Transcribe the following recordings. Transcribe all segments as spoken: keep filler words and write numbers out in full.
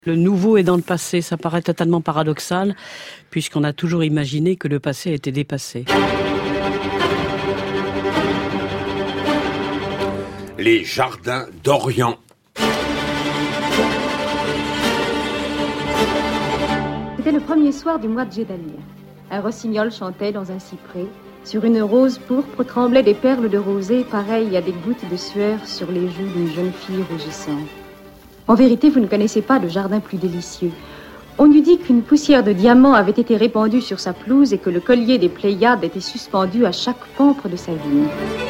Le nouveau est dans le passé, ça paraît totalement paradoxal, puisqu'on a toujours imaginé que le passé était dépassé. Les jardins d'Orient. C'était le premier soir du mois de Gédaliah. Un rossignol chantait dans un cyprès. Sur une rose pourpre tremblaient des perles de rosée, pareilles à des gouttes de sueur sur les joues d'une jeune fille rougissante. En vérité, vous ne connaissez pas de jardin plus délicieux. On eût dit qu'une poussière de diamants avait été répandue sur sa pelouse et que le collier des Pléiades était suspendu à chaque pampre de sa vigne.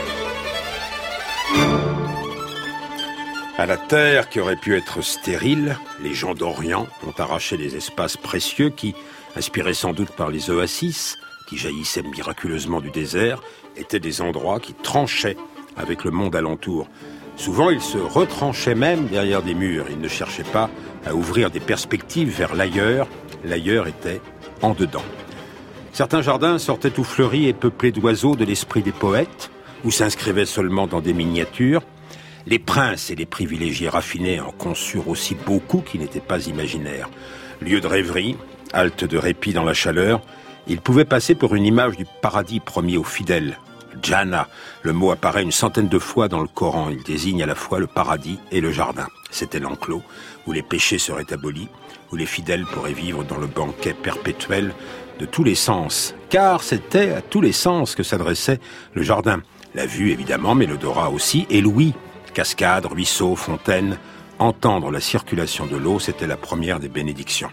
À la terre qui aurait pu être stérile, les gens d'Orient ont arraché les espaces précieux qui, inspirés sans doute par les oasis, qui jaillissaient miraculeusement du désert, étaient des endroits qui tranchaient avec le monde alentour. Souvent, ils se retranchaient même derrière des murs. Ils ne cherchaient pas à ouvrir des perspectives vers l'ailleurs. L'ailleurs était en dedans. Certains jardins sortaient tout fleuris et peuplés d'oiseaux de l'esprit des poètes, ou s'inscrivaient seulement dans des miniatures. Les princes et les privilégiés raffinés en conçurent aussi beaucoup qui n'étaient pas imaginaires. Lieu de rêverie, halte de répit dans la chaleur, ils pouvaient passer pour une image du paradis promis aux fidèles. Jannah, le mot apparaît une centaine de fois dans le Coran. Il désigne à la fois le paradis et le jardin. C'était l'enclos où les péchés seraient abolis, où les fidèles pourraient vivre dans le banquet perpétuel de tous les sens. Car c'était à tous les sens que s'adressait le jardin. La vue évidemment, mais l'odorat aussi, et l'ouïe. Cascades, ruisseaux, fontaines. Entendre la circulation de l'eau, c'était la première des bénédictions.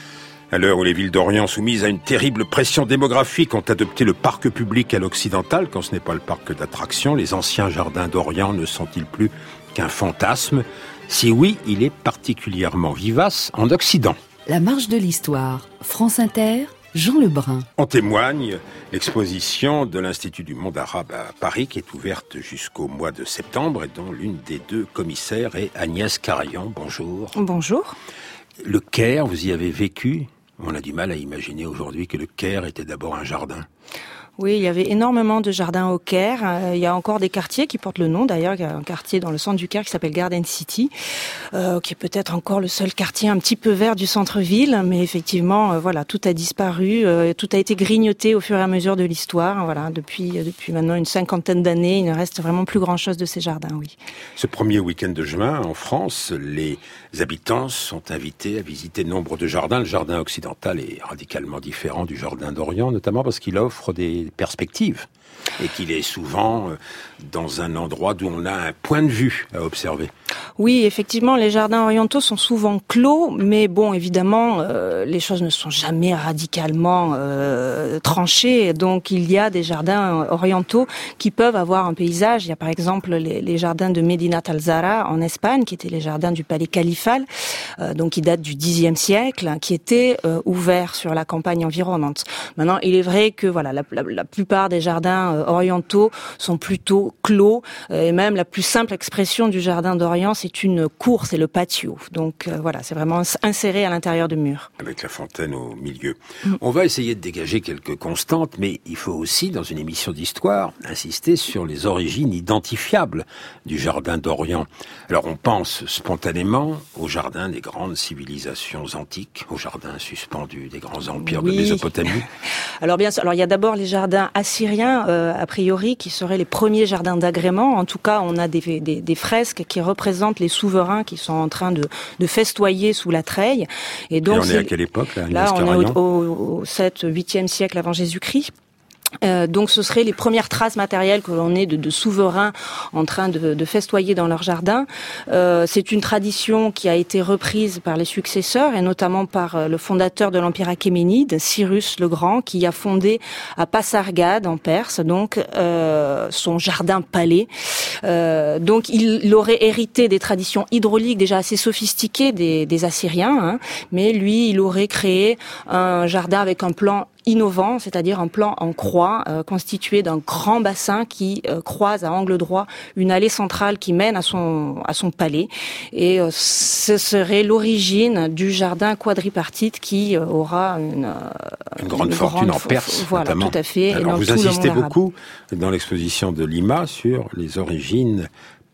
À l'heure où les villes d'Orient, soumises à une terrible pression démographique, ont adopté le parc public à l'occidental, quand ce n'est pas le parc d'attractions, les anciens jardins d'Orient ne sont-ils plus qu'un fantasme? Si oui, il est particulièrement vivace en Occident. La marche de l'histoire, France Inter, Jean Lebrun. En témoigne l'exposition de l'Institut du monde arabe à Paris, qui est ouverte jusqu'au mois de septembre, et dont l'une des deux commissaires est Agnès Carayan. Bonjour. Bonjour. Le Caire, vous y avez vécu? On a du mal à imaginer aujourd'hui que le Caire était d'abord un jardin. Oui, il y avait énormément de jardins au Caire. Il y a encore des quartiers qui portent le nom. D'ailleurs, il y a un quartier dans le centre du Caire qui s'appelle Garden City, euh, qui est peut-être encore le seul quartier un petit peu vert du centre-ville. Mais effectivement, euh, voilà, tout a disparu. Euh, tout a été grignoté au fur et à mesure de l'histoire. Voilà, depuis depuis maintenant une cinquantaine d'années, il ne reste vraiment plus grand-chose de ces jardins. Oui. Ce premier week-end de juin, en France, les habitants sont invités à visiter nombre de jardins. Le jardin occidental est radicalement différent du jardin d'Orient, notamment parce qu'il offre des perspective et qu'il est souvent dans un endroit d'où on a un point de vue à observer. Oui, effectivement, les jardins orientaux sont souvent clos, mais bon, évidemment, euh, les choses ne sont jamais radicalement euh, tranchées. Donc, il y a des jardins orientaux qui peuvent avoir un paysage. Il y a par exemple les, les jardins de Medinat al-Zahra en Espagne, qui étaient les jardins du palais califal, euh, donc qui datent du dixième siècle, qui étaient euh, ouverts sur la campagne environnante. Maintenant, il est vrai que voilà, la, la, la plupart des jardins euh, orientaux sont plutôt clos, euh, et même la plus simple expression du jardin d'Orient, c'est une cour, c'est le patio. Donc euh, voilà, c'est vraiment inséré à l'intérieur de murs. Avec la fontaine au milieu. Mmh. On va essayer de dégager quelques constantes, mais il faut aussi, dans une émission d'histoire, insister sur les origines identifiables du jardin d'Orient. Alors on pense spontanément au jardin des grandes civilisations antiques, au jardin suspendu des grands empires oui. de Mésopotamie. Alors bien sûr, alors il y a d'abord les jardins assyriens, euh, a priori, qui seraient les premiers jardins d'agrément. En tout cas, on a des, des, des fresques qui représentent les souverains qui sont en train de, de festoyer sous la treille. Et donc, Et on est à quelle époque, là, là on est au, au, au sept, huitième siècle avant Jésus-Christ. Euh, donc ce seraient les premières traces matérielles que l'on ait de, de souverains en train de, de festoyer dans leur jardin. Euh, c'est une tradition qui a été reprise par les successeurs et notamment par le fondateur de l'Empire achéménide, Cyrus le Grand, qui a fondé à Pasargade en Perse donc euh, son jardin-palais. Euh, donc il, il aurait hérité des traditions hydrauliques déjà assez sophistiquées des, des Assyriens, hein, mais lui il aurait créé un jardin avec un plan innovant, c'est-à-dire un plan en croix euh, constitué d'un grand bassin qui euh, croise à angle droit une allée centrale qui mène à son à son palais. Et euh, ce serait l'origine du jardin quadripartite qui euh, aura une, euh, une grande une fortune grande, en Perse, voilà, notamment. Tout à fait. Alors, et dans vous tout insistez le monde beaucoup dans l'exposition de Lima sur les origines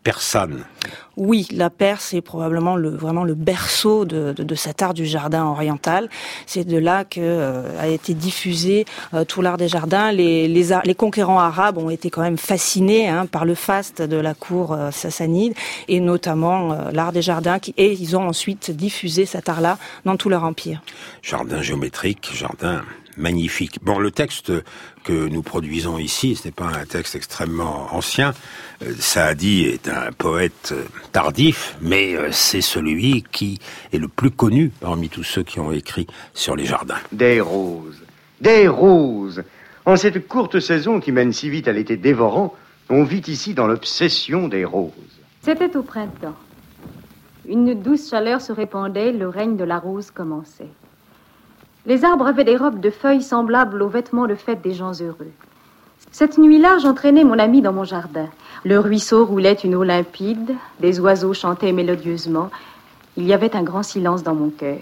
persane. Oui, la Perse est probablement le, vraiment le berceau de, de, de cet art du jardin oriental. C'est de là que euh, a été diffusé euh, tout l'art des jardins. Les, les, les conquérants arabes ont été quand même fascinés hein, par le faste de la cour euh, sassanide et notamment euh, l'art des jardins. Qui, et ils ont ensuite diffusé cet art-là dans tout leur empire. Jardin géométrique, jardin magnifique. Bon, le texte que nous produisons ici, ce n'est pas un texte extrêmement ancien. Saadi est un poète tardif, mais c'est celui qui est le plus connu parmi tous ceux qui ont écrit sur les jardins. Des roses, des roses. En cette courte saison qui mène si vite à l'été dévorant, on vit ici dans l'obsession des roses. C'était au printemps. Une douce chaleur se répandait, le règne de la rose commençait. Les arbres avaient des robes de feuilles semblables aux vêtements de fête des gens heureux. Cette nuit-là, j'entraînais mon ami dans mon jardin. Le ruisseau roulait une eau limpide, des oiseaux chantaient mélodieusement. Il y avait un grand silence dans mon cœur.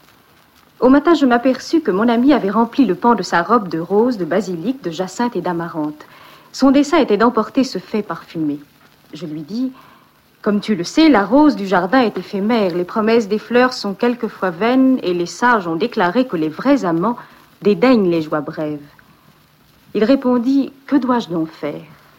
Au matin, je m'aperçus que mon ami avait rempli le pan de sa robe de rose, de basilic, de jacinthe et d'amarante. Son dessein était d'emporter ce fait parfumé. Je lui dis... Comme tu le sais, la rose du jardin est éphémère. Les promesses des fleurs sont quelquefois vaines et les sages ont déclaré que les vrais amants dédaignent les joies brèves. Il répondit, que dois-je donc faire?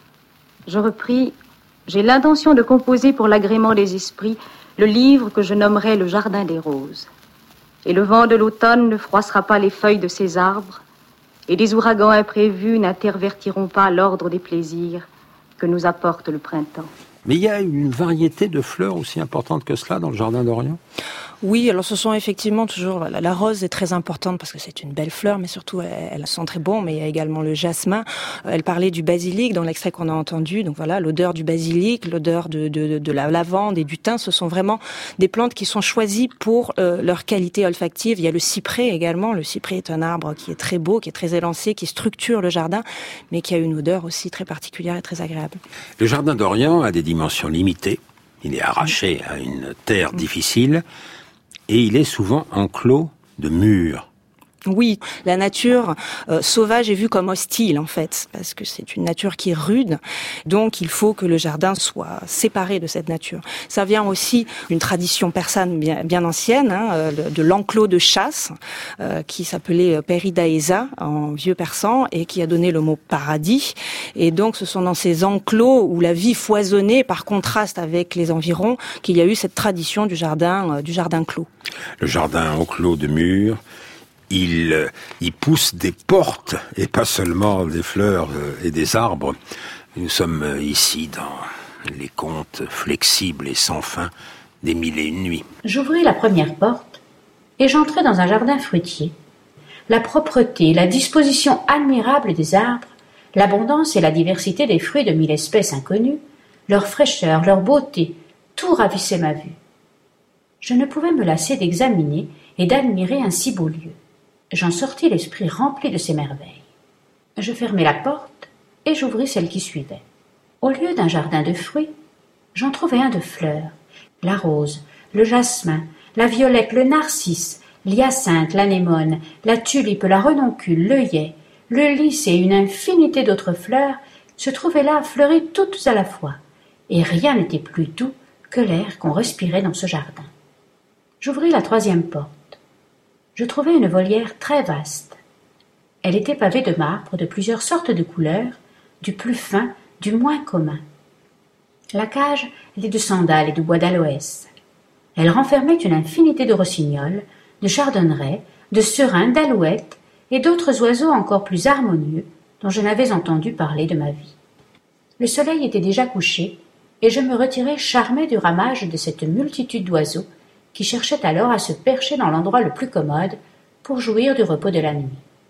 Je repris, j'ai l'intention de composer pour l'agrément des esprits le livre que je nommerai le Jardin des roses. Et le vent de l'automne ne froissera pas les feuilles de ces arbres et des ouragans imprévus n'intervertiront pas l'ordre des plaisirs que nous apporte le printemps. Mais il y a une variété de fleurs aussi importante que cela dans le jardin d'Orient? Oui, alors ce sont effectivement toujours... La, la rose est très importante parce que c'est une belle fleur, mais surtout elle, elle sent très bon, mais il y a également le jasmin. Elle parlait du basilic dans l'extrait qu'on a entendu. Donc voilà, l'odeur du basilic, l'odeur de, de, de la lavande et du thym, ce sont vraiment des plantes qui sont choisies pour euh, leur qualité olfactive. Il y a le cyprès également. Le cyprès est un arbre qui est très beau, qui est très élancé, qui structure le jardin, mais qui a une odeur aussi très particulière et très agréable. Le jardin d'Orient a des dimensions limitées. Il est arraché à une terre difficile. Et il est souvent enclos de murs. Oui, la nature euh, sauvage est vue comme hostile en fait, parce que c'est une nature qui est rude, donc il faut que le jardin soit séparé de cette nature. Ça vient aussi d'une tradition persane bien, bien ancienne, hein, de l'enclos de chasse, euh, qui s'appelait Peridaesa en vieux persan, et qui a donné le mot paradis. Et donc ce sont dans ces enclos où la vie foisonnait par contraste avec les environs qu'il y a eu cette tradition du jardin, euh, du jardin clos. Le jardin enclos de murs. Il, il pousse des portes et pas seulement des fleurs et des arbres. Nous sommes ici dans les contes flexibles et sans fin des mille et une nuits. J'ouvris la première porte et j'entrai dans un jardin fruitier. La propreté, la disposition admirable des arbres, l'abondance et la diversité des fruits de mille espèces inconnues, leur fraîcheur, leur beauté, tout ravissait ma vue. Je ne pouvais me lasser d'examiner et d'admirer un si beau lieu. J'en sortis l'esprit rempli de ces merveilles. Je fermai la porte et j'ouvris celle qui suivait. Au lieu d'un jardin de fruits, j'en trouvai un de fleurs. La rose, le jasmin, la violette, le narcisse, l'hyacinthe, l'anémone, la tulipe, la renoncule, l'œillet, le lys et une infinité d'autres fleurs se trouvaient là fleuries toutes à la fois, et rien n'était plus doux que l'air qu'on respirait dans ce jardin. J'ouvris la troisième porte. Je trouvai une volière très vaste. Elle était pavée de marbre de plusieurs sortes de couleurs, du plus fin, du moins commun. La cage était de sandales et de bois d'aloès. Elle renfermait une infinité de rossignols, de chardonnerets, de serins, d'alouettes et d'autres oiseaux encore plus harmonieux dont je n'avais entendu parler de ma vie. Le soleil était déjà couché et je me retirai charmé du ramage de cette multitude d'oiseaux qui cherchait alors à se percher dans l'endroit le plus commode pour jouir du repos de la nuit.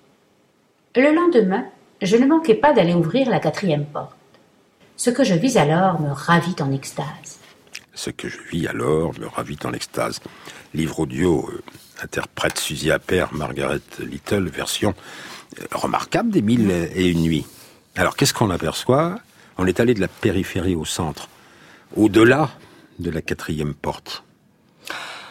Le lendemain, je ne manquai pas d'aller ouvrir la quatrième porte. Ce que je vis alors me ravit en extase. Ce que je vis alors me ravit en extase. Livre audio, euh, interprète Suzy Appert, Margaret Little, version euh, remarquable des mille et une nuits. Alors, qu'est-ce qu'on aperçoit? On est allé de la périphérie au centre, au-delà de la quatrième porte.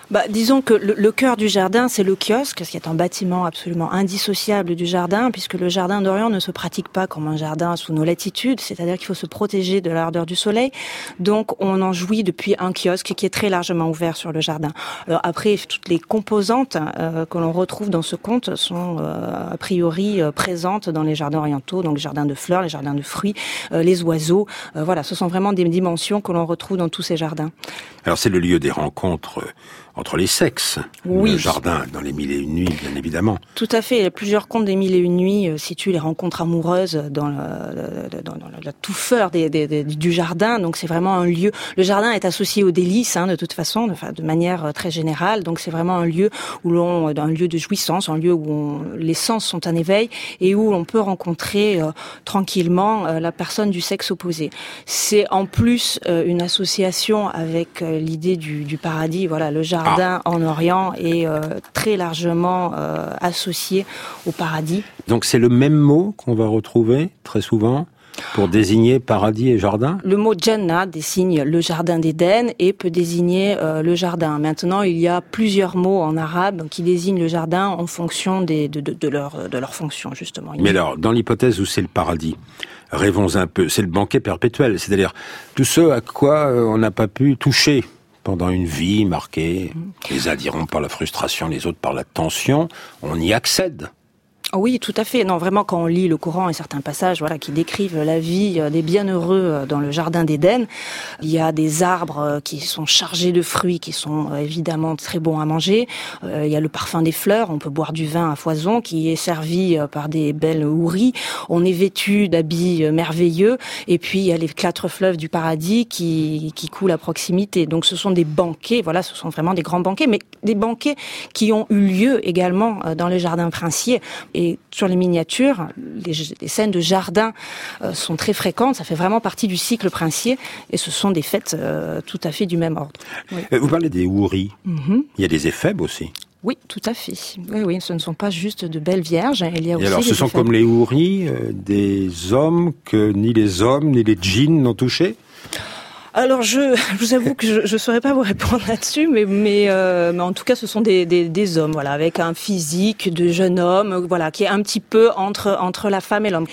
Bah, disons que le, le cœur du jardin, c'est le kiosque, ce qui est un bâtiment absolument indissociable du jardin, puisque le jardin d'Orient ne se pratique pas comme un jardin sous nos latitudes, c'est-à-dire qu'il faut se protéger de l'ardeur du soleil. Donc, on en jouit depuis un kiosque qui est très largement ouvert sur le jardin. Alors après, toutes les composantes euh, que l'on retrouve dans ce conte sont euh, a priori euh, présentes dans les jardins orientaux, donc les jardins de fleurs, les jardins de fruits, euh, les oiseaux. Euh, voilà, ce sont vraiment des dimensions que l'on retrouve dans tous ces jardins. Alors, c'est le lieu des rencontres euh, entre les sexes, oui. Le jardin, dans les Mille et Une Nuits, bien évidemment. Tout à fait. Plusieurs contes des Mille et Une Nuits euh, situent les rencontres amoureuses dans, le, dans, dans la touffeur des, des, des, du jardin. Donc c'est vraiment un lieu. Le jardin est associé aux délices, hein, de toute façon, de, de manière très générale. Donc c'est vraiment un lieu où l'on, un lieu de jouissance, un lieu où on, les sens sont en éveil et où on peut rencontrer euh, tranquillement euh, la personne du sexe opposé. C'est en plus euh, une association avec euh, l'idée du, du paradis. Voilà, le jardin. jardin en Orient est euh, très largement euh, associé au paradis. Donc c'est le même mot qu'on va retrouver très souvent pour désigner paradis et jardin ? Le mot Jannah désigne le jardin d'Éden et peut désigner euh, le jardin. Maintenant, il y a plusieurs mots en arabe qui désignent le jardin en fonction des, de, de, de, leur, de leur fonction, justement. Mais alors, dans l'hypothèse où c'est le paradis, rêvons un peu, c'est le banquet perpétuel, c'est-à-dire tout ce à quoi on n'a pas pu toucher pendant une vie marquée, les uns diront par la frustration, les autres par la tension, on y accède. Oui, tout à fait. Non, vraiment, quand on lit le Coran et certains passages, voilà, qui décrivent la vie des bienheureux dans le jardin d'Éden, il y a des arbres qui sont chargés de fruits, qui sont évidemment très bons à manger. Il y a le parfum des fleurs. On peut boire du vin à foison qui est servi par des belles houris. On est vêtu d'habits merveilleux. Et puis il y a les quatre fleuves du paradis qui qui coulent à proximité. Donc ce sont des banquets. Voilà, ce sont vraiment des grands banquets, mais des banquets qui ont eu lieu également dans les jardins princiers. Et Et sur les miniatures, les, les scènes de jardin euh, sont très fréquentes. Ça fait vraiment partie du cycle princier. Et ce sont des fêtes euh, tout à fait du même ordre. Oui. Vous parlez des houris. Mm-hmm. Il y a des éphèbes aussi. Oui, tout à fait. Oui, oui, ce ne sont pas juste de belles vierges. Il y a Et aussi alors, ce sont éphèbes. comme les houris, euh, des hommes que ni les hommes ni les djinns n'ont touchés ? Alors je, je vous avoue que je ne saurais pas vous répondre là-dessus, mais mais, euh, mais en tout cas ce sont des, des des hommes, voilà, avec un physique de jeune homme, voilà, qui est un petit peu entre entre la femme et l'homme.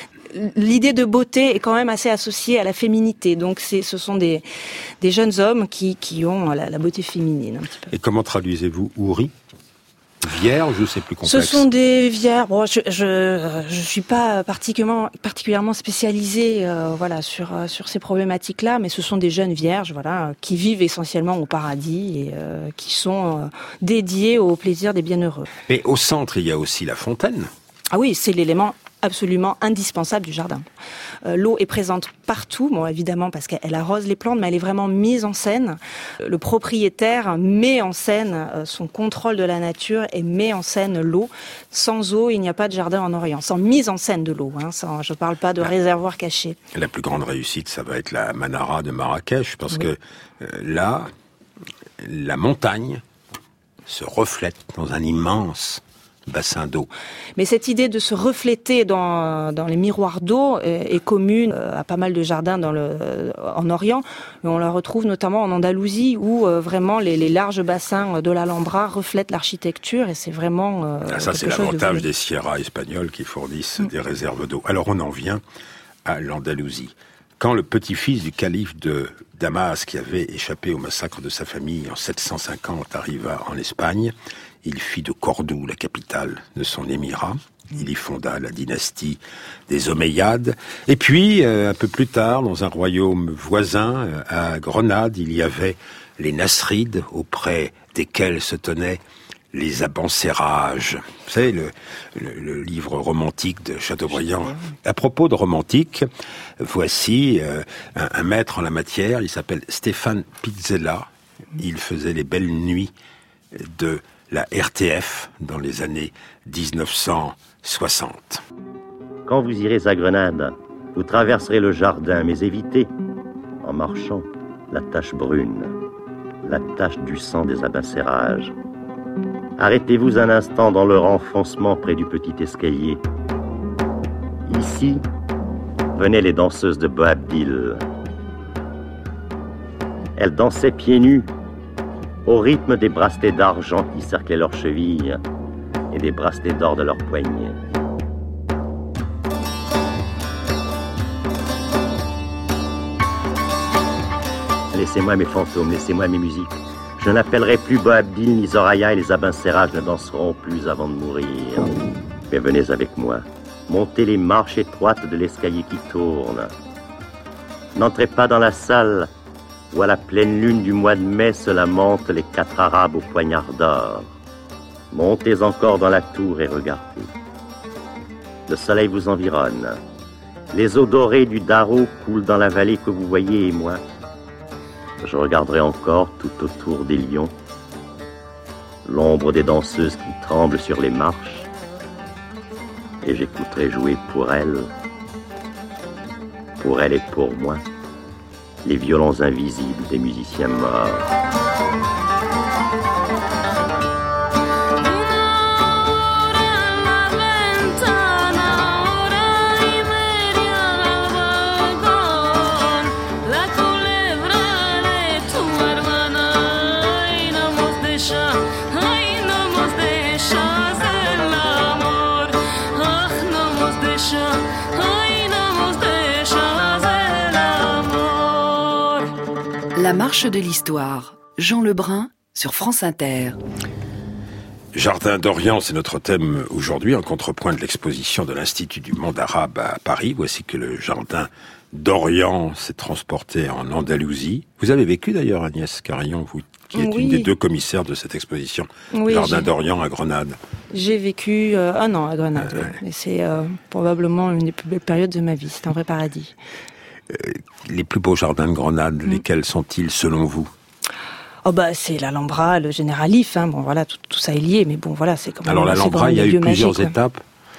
L'idée de beauté est quand même assez associée à la féminité, donc c'est ce sont des des jeunes hommes qui qui ont la, la beauté féminine un petit peu. Et comment traduisez-vous houri ? Vierge ou c'est plus complexe ? Ce sont des vierges. Bon, je je je suis pas particulièrement particulièrement spécialisée euh, voilà sur sur ces problématiques-là, mais ce sont des jeunes vierges voilà qui vivent essentiellement au paradis et euh, qui sont euh, dédiées au plaisir des bienheureux. Mais au centre, il y a aussi la fontaine. Ah oui, c'est l'élément absolument indispensable du jardin. Euh, l'eau est présente partout, bon évidemment parce qu'elle arrose les plantes, mais elle est vraiment mise en scène. Le propriétaire met en scène euh, son contrôle de la nature et met en scène l'eau. Sans eau, il n'y a pas de jardin en Orient. Sans mise en scène de l'eau, hein, sans, je ne parle pas de la, réservoir caché. La plus grande réussite, ça va être la Manara de Marrakech, parce oui. que euh, là, la montagne se reflète dans un immense bassin d'eau. Mais cette idée de se refléter dans dans les miroirs d'eau est, est commune à pas mal de jardins dans le en Orient. On la retrouve notamment en Andalousie où euh, vraiment les, les larges bassins de l'Alhambra reflètent l'architecture et c'est vraiment euh, ah, ça c'est l'avantage de des sierras espagnoles qui fournissent mmh. des réserves d'eau. Alors on en vient à l'Andalousie. Quand le petit-fils du calife de Damas, qui avait échappé au massacre de sa famille en sept cent cinquante, arriva en Espagne, il fit de Cordoue la capitale de son émirat. Il y fonda la dynastie des Omeyyades. Et puis, euh, un peu plus tard, dans un royaume voisin, euh, à Grenade, il y avait les Nasrides, auprès desquels se tenaient les Abencerrages. Vous savez, le, le, le livre romantique de Chateaubriand. À propos de romantique, voici euh, un, un maître en la matière, il s'appelle Stéphane Pizzella. Il faisait les belles nuits de la R T F dans les années dix-neuf cent soixante. Quand vous irez à Grenade, vous traverserez le jardin, mais évitez, en marchant, la tache brune, la tache du sang des Abencerrages. Arrêtez-vous un instant dans leur enfoncement près du petit escalier. Ici, venaient les danseuses de Boabdil. Elles dansaient pieds nus, au rythme des bracelets d'argent qui cerclaient leurs chevilles et des bracelets d'or de leurs poignets. Laissez-moi mes fantômes, laissez-moi mes musiques. Je n'appellerai plus Boabdil ni Zoraya et les Abencerrages ne danseront plus avant de mourir. Mais venez avec moi, montez les marches étroites de l'escalier qui tourne. N'entrez pas dans la salle où à la pleine lune du mois de mai se lamentent les quatre Arabes au poignard d'or. Montez encore dans la tour et regardez. Le soleil vous environne. Les eaux dorées du Darro coulent dans la vallée que vous voyez et moi, je regarderai encore tout autour des lions, l'ombre des danseuses qui tremblent sur les marches, et j'écouterai jouer pour elles, pour elles et pour moi, les violons invisibles des musiciens morts. La marche de l'histoire, Jean Lebrun sur France Inter. Jardin d'Orient, c'est notre thème aujourd'hui, en contrepoint de l'exposition de l'Institut du monde arabe à Paris. Voici que le Jardin d'Orient s'est transporté en Andalousie. Vous avez vécu d'ailleurs, Agnès Carillon, vous qui êtes oui. une des deux commissaires de cette exposition, oui, Jardin j'ai... d'Orient à Grenade. J'ai vécu euh, un an à Grenade, euh, oui. Et c'est euh, probablement une des plus belles périodes de ma vie. C'est un vrai paradis. Euh, les plus beaux jardins de Grenade, mmh. lesquels sont-ils selon vous ? Oh bah c'est l'Alhambra, le Généralif, hein. Bon voilà, tout, tout ça est lié, mais bon voilà, c'est quand même... Alors l'Alhambra, il y a eu plusieurs magique, étapes.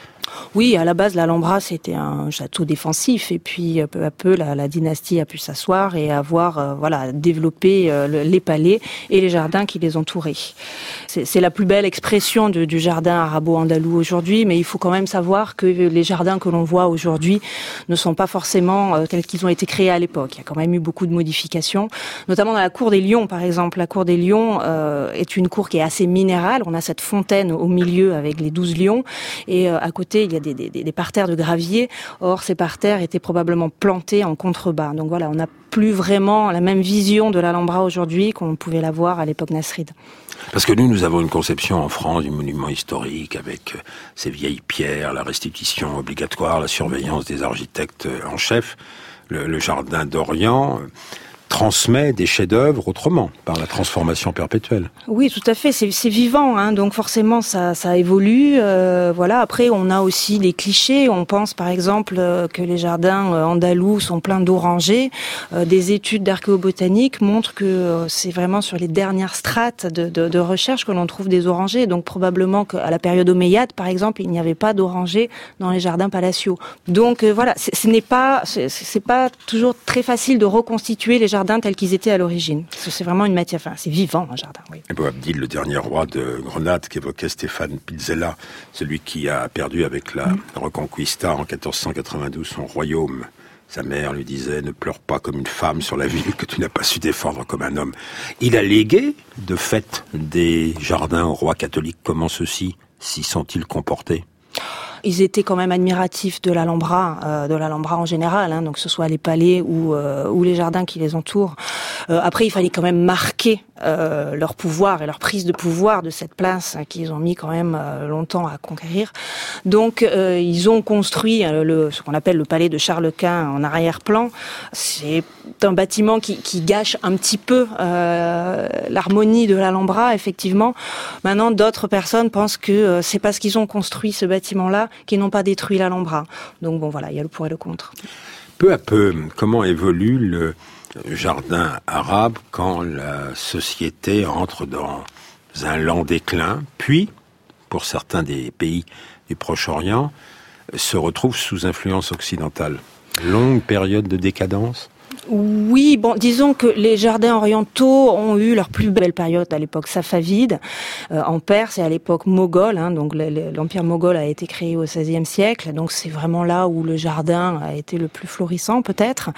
Oui, à la base, l'Alhambra, c'était un château défensif, et puis peu à peu, la, la dynastie a pu s'asseoir et avoir, euh, voilà, développé euh, le, les palais et les jardins qui les entouraient. C'est, c'est la plus belle expression de, du jardin arabo-andalou aujourd'hui, mais il faut quand même savoir que les jardins que l'on voit aujourd'hui ne sont pas forcément euh, tels qu'ils ont été créés à l'époque. Il y a quand même eu beaucoup de modifications, notamment dans la cour des Lions, par exemple. La cour des Lions euh, est une cour qui est assez minérale. On a cette fontaine au milieu avec les douze lions, et euh, à côté, il y a des, des, des parterres de gravier. Or, ces parterres étaient probablement plantés en contrebas. Donc voilà, on n'a plus vraiment la même vision de l'Alhambra aujourd'hui qu'on pouvait l'avoir à l'époque nasride. Parce que nous, nous avons une conception en France du monument historique avec ces vieilles pierres, la restitution obligatoire, la surveillance des architectes en chef. Le, le Jardin d'Orient transmet des chefs-d'œuvre autrement, par la transformation perpétuelle. Oui, tout à fait. C'est, c'est vivant, hein, donc forcément ça, ça évolue. Euh, voilà. Après, on a aussi les clichés. On pense, par exemple, euh, que les jardins euh, andalous sont pleins d'orangers. Euh, des études d'archéobotanique montrent que euh, c'est vraiment sur les dernières strates de, de, de recherche que l'on trouve des orangers. Donc probablement qu'à la période omeyyade, par exemple, il n'y avait pas d'orangers dans les jardins palatiaux. Donc euh, voilà, c'est, ce n'est pas, c'est, c'est pas toujours très facile de reconstituer les jardins tels qu'ils étaient à l'origine. C'est vraiment une matière, enfin, c'est vivant, un jardin, oui. Et Boabdil, le dernier roi de Grenade, qu'évoquait Stéphane Pizzella, celui qui a perdu avec la mmh. Reconquista en quatorze cent quatre-vingt-douze son royaume. Sa mère lui disait « Ne pleure pas comme une femme sur la ville que tu n'as pas su défendre comme un homme ». Il a légué, de fait, des jardins aux rois catholiques. Comment ceux-ci s'y sont-ils comportés ? Ils étaient quand même admiratifs de l'Alhambra, euh, de l'Alhambra en général, hein, donc que ce soit les palais ou, euh, ou les jardins qui les entourent. Euh, après, il fallait quand même marquer euh, leur pouvoir et leur prise de pouvoir de cette place hein, qu'ils ont mis quand même euh, longtemps à conquérir. Donc, euh, ils ont construit euh, le, ce qu'on appelle le palais de Charles Quint en arrière-plan. C'est un bâtiment qui, qui gâche un petit peu euh, l'harmonie de l'Alhambra, effectivement. Maintenant, d'autres personnes pensent que euh, c'est parce qu'ils ont construit ce bâtiment-là qui n'ont pas détruit l'Alhambra. Donc bon, voilà, il y a le pour et le contre. Peu à peu, comment évolue le jardin arabe quand la société entre dans un lent déclin, puis, pour certains des pays du Proche-Orient, se retrouve sous influence occidentale? Longue période de décadence? Oui, bon, disons que les jardins orientaux ont eu leur plus belle période à l'époque safavide, euh, en Perse et à l'époque moghole. Hein, donc l'empire moghol a été créé au seizième siècle, donc c'est vraiment là où le jardin a été le plus florissant peut-être.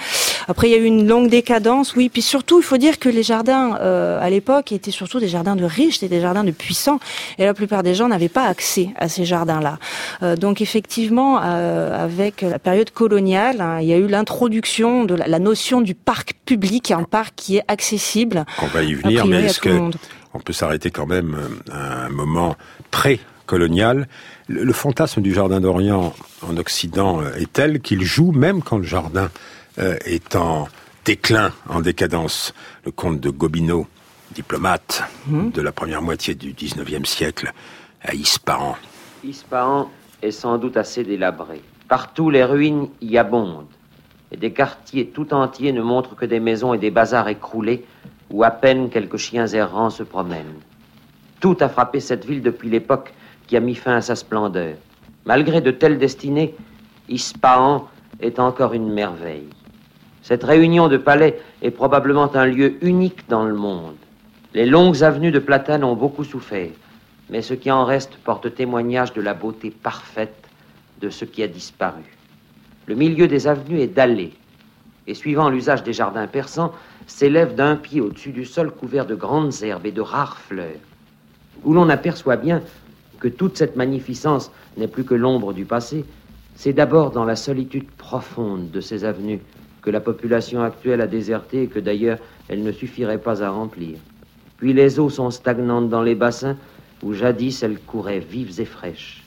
Après, il y a eu une longue décadence, oui. Puis surtout, il faut dire que les jardins, euh, à l'époque, étaient surtout des jardins de riches, c'était des jardins de puissants. Et la plupart des gens n'avaient pas accès à ces jardins-là. Euh, donc, effectivement, euh, avec la période coloniale, hein, il y a eu l'introduction de la, la notion du parc public, un parc qui est accessible. On va y venir, mais est-ce que on peut s'arrêter quand même à un moment pré-colonial? Le, le fantasme du jardin d'Orient en Occident est tel qu'il joue même quand le jardin euh, est en déclin, en décadence. Le comte de Gobineau, diplomate mmh. de la première moitié du dix-neuvième siècle, à Ispahan. Ispahan est sans doute assez délabré. Partout, les ruines y abondent. Et des quartiers tout entiers ne montrent que des maisons et des bazars écroulés où à peine quelques chiens errants se promènent. Tout a frappé cette ville depuis l'époque qui a mis fin à sa splendeur. Malgré de telles destinées, Ispahan est encore une merveille. Cette réunion de palais est probablement un lieu unique dans le monde. Les longues avenues de platanes ont beaucoup souffert, mais ce qui en reste porte témoignage de la beauté parfaite de ce qui a disparu. Le milieu des avenues est dallé, et suivant l'usage des jardins persans, s'élève d'un pied au-dessus du sol couvert de grandes herbes et de rares fleurs, où l'on aperçoit bien que toute cette magnificence n'est plus que l'ombre du passé. C'est d'abord dans la solitude profonde de ces avenues que la population actuelle a déserté et que d'ailleurs elle ne suffirait pas à remplir. Puis les eaux sont stagnantes dans les bassins où jadis elles couraient vives et fraîches.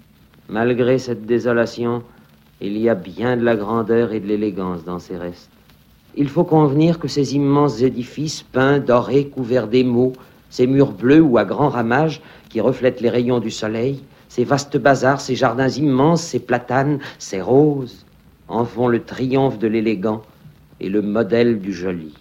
Malgré cette désolation, il y a bien de la grandeur et de l'élégance dans ces restes. Il faut convenir que ces immenses édifices peints, dorés, couverts d'émaux, ces murs bleus ou à grands ramages qui reflètent les rayons du soleil, ces vastes bazars, ces jardins immenses, ces platanes, ces roses, en font le triomphe de l'élégant et le modèle du joli.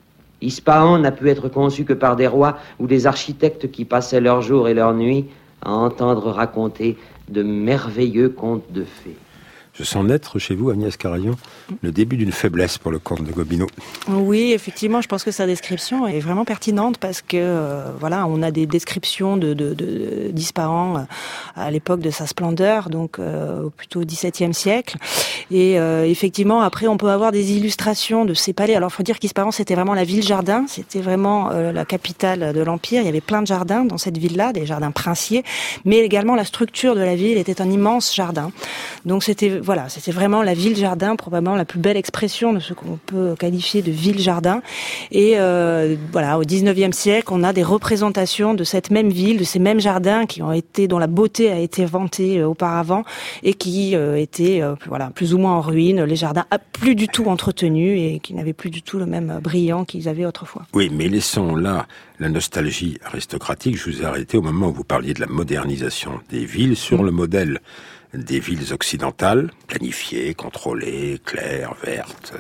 Ispahan n'a pu être conçu que par des rois ou des architectes qui passaient leurs jours et leurs nuits à entendre raconter de merveilleux contes de fées. Je sens naître chez vous, Agnès Carayon, le début d'une faiblesse pour le comte de Gobineau. Oui, effectivement, je pense que sa description est vraiment pertinente parce que euh, voilà, on a des descriptions de, de, de d'Ispahan à l'époque de sa splendeur, donc euh, plutôt au dix-septième siècle. Et euh, effectivement, après, on peut avoir des illustrations de ces palais. Alors, il faut dire qu'Ispahan, c'était vraiment la ville-jardin, c'était vraiment euh, la capitale de l'Empire. Il y avait plein de jardins dans cette ville-là, des jardins princiers, mais également la structure de la ville était un immense jardin. Donc, c'était Voilà, c'était vraiment la ville-jardin, probablement la plus belle expression de ce qu'on peut qualifier de ville-jardin. Et euh, voilà, au dix-neuvième siècle, on a des représentations de cette même ville, de ces mêmes jardins qui ont été, dont la beauté a été vantée euh, auparavant et qui euh, étaient, euh, voilà, plus ou moins en ruine. Les jardins plus du tout entretenus et qui n'avaient plus du tout le même brillant qu'ils avaient autrefois. Oui, mais laissons là la nostalgie aristocratique. Je vous ai arrêté au moment où vous parliez de la modernisation des villes sur mmh. le modèle des villes occidentales, planifiées, contrôlées, claires, vertes,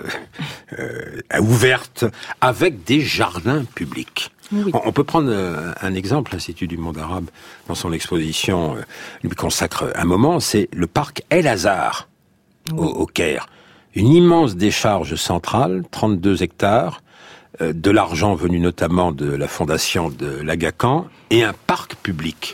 euh, euh, ouvertes, avec des jardins publics. Oui. On, on peut prendre euh, un exemple, l'Institut du monde arabe, dans son exposition, euh, lui consacre un moment, c'est le parc El Azhar, oui. au, au Caire. Une immense décharge centrale, trente-deux hectares, euh, de l'argent venu notamment de la fondation de l'Aga Khan, et un parc public.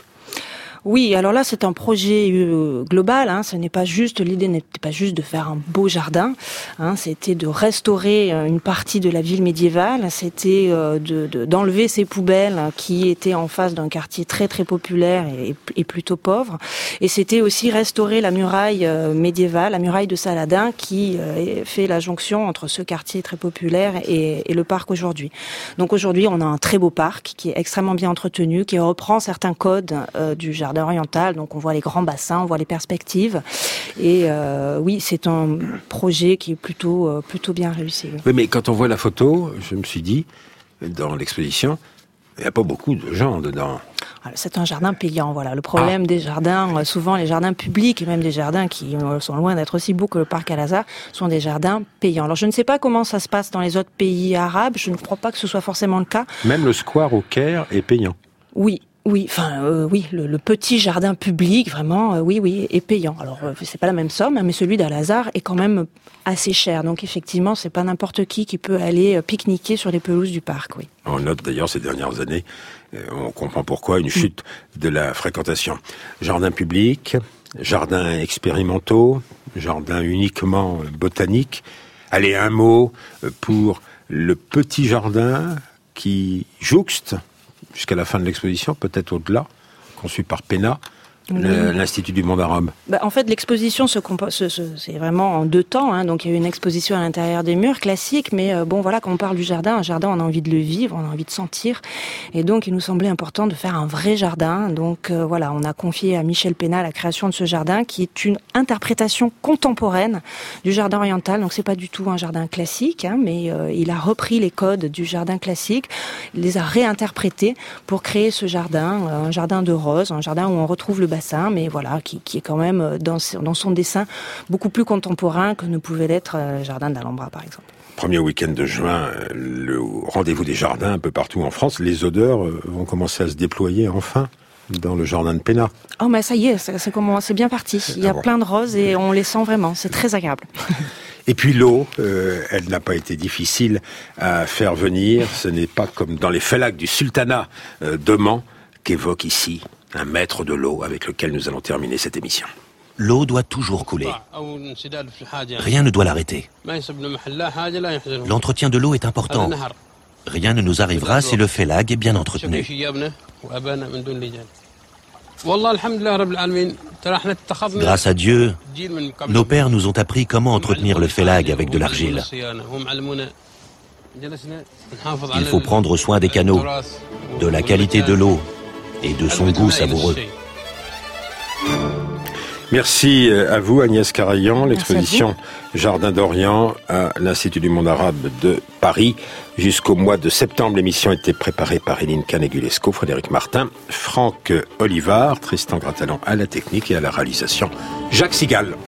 Oui, alors là, c'est un projet euh, global. Hein, ce n'est pas juste, l'idée n'était pas juste de faire un beau jardin. Hein, c'était de restaurer une partie de la ville médiévale. C'était euh, de, de, d'enlever ces poubelles qui étaient en face d'un quartier très très populaire et, et plutôt pauvre. Et c'était aussi restaurer la muraille euh, médiévale, la muraille de Saladin, qui euh, fait la jonction entre ce quartier très populaire et, et le parc aujourd'hui. Donc aujourd'hui, on a un très beau parc qui est extrêmement bien entretenu, qui reprend certains codes euh, du jardin oriental, donc on voit les grands bassins, on voit les perspectives, et euh, oui, c'est un projet qui est plutôt euh, plutôt bien réussi. Oui. oui, mais quand on voit la photo, je me suis dit, dans l'exposition, il n'y a pas beaucoup de gens dedans. Alors, c'est un jardin payant, voilà. Le problème ah. des jardins, souvent les jardins publics, et même des jardins qui sont loin d'être aussi beaux que le parc Al-Azhar, sont des jardins payants. Alors je ne sais pas comment ça se passe dans les autres pays arabes, je ne crois pas que ce soit forcément le cas. Même le square au Caire est payant. Oui. Oui, enfin euh, oui, le, le petit jardin public, vraiment, euh, oui, oui, est payant. Alors euh, c'est pas la même somme, hein, mais celui d'Al-Azhar est quand même assez cher. Donc effectivement, c'est pas n'importe qui qui peut aller euh, pique-niquer sur les pelouses du parc, oui. On note d'ailleurs ces dernières années, euh, on comprend pourquoi, une chute mmh. de la fréquentation. Jardin public, jardins expérimentaux, jardins uniquement botaniques. Allez, un mot pour le petit jardin qui jouxte, jusqu'à la fin de l'exposition, peut-être au-delà, conçu par Penna, Le, l'Institut du monde arabe. Bah, en fait, l'exposition se compose, se, se, c'est vraiment en deux temps. Hein. Donc, il y a une exposition à l'intérieur des murs, classique, mais euh, bon, voilà, quand on parle du jardin, un jardin, on a envie de le vivre, on a envie de sentir. Et donc, il nous semblait important de faire un vrai jardin. Donc, euh, voilà, on a confié à Michel Penna la création de ce jardin, qui est une interprétation contemporaine du jardin oriental. Donc, c'est pas du tout un jardin classique, hein, mais euh, il a repris les codes du jardin classique, il les a réinterprétés pour créer ce jardin, euh, un jardin de roses, un jardin où on retrouve le bassin, mais voilà, qui, qui est quand même dans, dans son dessin beaucoup plus contemporain que ne pouvait l'être le jardin d'Alhambra, par exemple. Premier week-end de juin, le rendez-vous des jardins un peu partout en France. Les odeurs vont commencer à se déployer enfin dans le jardin de Penna. Oh, mais ça y est, c'est, c'est, comment, c'est bien parti. Il y a ah bon. plein de roses et on les sent vraiment. C'est très agréable. Et puis l'eau, euh, elle n'a pas été difficile à faire venir. Ce n'est pas comme dans les felags du sultanat euh, de Mans qu'évoque ici un maître de l'eau avec lequel nous allons terminer cette émission. L'eau doit toujours couler. Rien ne doit l'arrêter. L'entretien de l'eau est important. Rien ne nous arrivera si le félag est bien entretenu. Grâce à Dieu, nos pères nous ont appris comment entretenir le félag avec de l'argile. Il faut prendre soin des canaux, de la qualité de l'eau et de son goût savoureux. Merci à vous, Agnès Carayan. L'exposition Jardin d'Orient à l'Institut du monde arabe de Paris. Jusqu'au mois de septembre, l'émission était préparée par Eline Canegulesco, Frédéric Martin, Franck Olivard, Tristan Gratalon à la technique et à la réalisation, Jacques Sigal.